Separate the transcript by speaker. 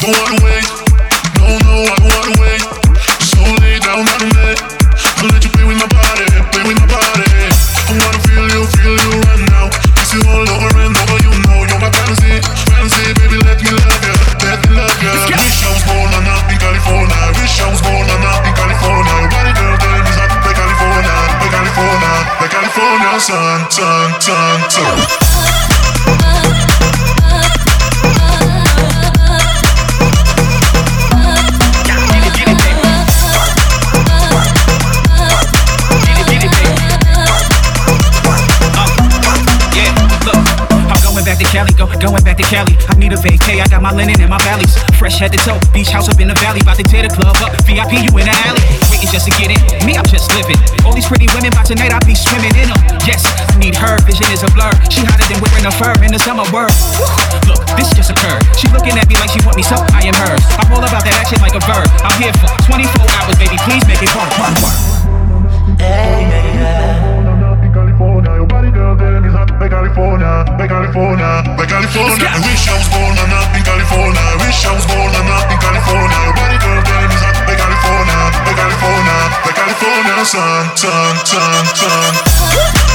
Speaker 1: don't wanna wait. No, no, I don't wanna wait. So lay down on the bed. I'll let you play with my body, play with my body. I wanna feel you right now. Kiss you all over and over, you know you're my fantasy, fantasy, baby. Let me love you, let me love you. Wish I was born on up in California. Wish I was born on up in California. Your body, girl, damn, is hot like California, like California, like California sun, sun, sun, sun.
Speaker 2: Going back to Cali, I need a vacay, I got my linen in my valleys. Fresh head to toe, beach house up in the valley. About to tear the club up, VIP you in the alley. Waiting just to get in, me I'm just living. All these pretty women, by tonight I'll be swimming in them. Yes, I need her, vision is a blur. She hotter than wearing a fur in the summer word. Look, this just occurred. She looking at me like she want me, so I am hers. I'm all about that action like a verb. I'm here for 24 hours, baby, please make it work.
Speaker 1: Hey, yeah, yeah. California, your body girl, damn, is hot like California, like California, like California. I wish I was born and up in California. I wish I was born and up in California. Your body girl, damn, is hot like California, like California, like California sun, sun, sun, sun.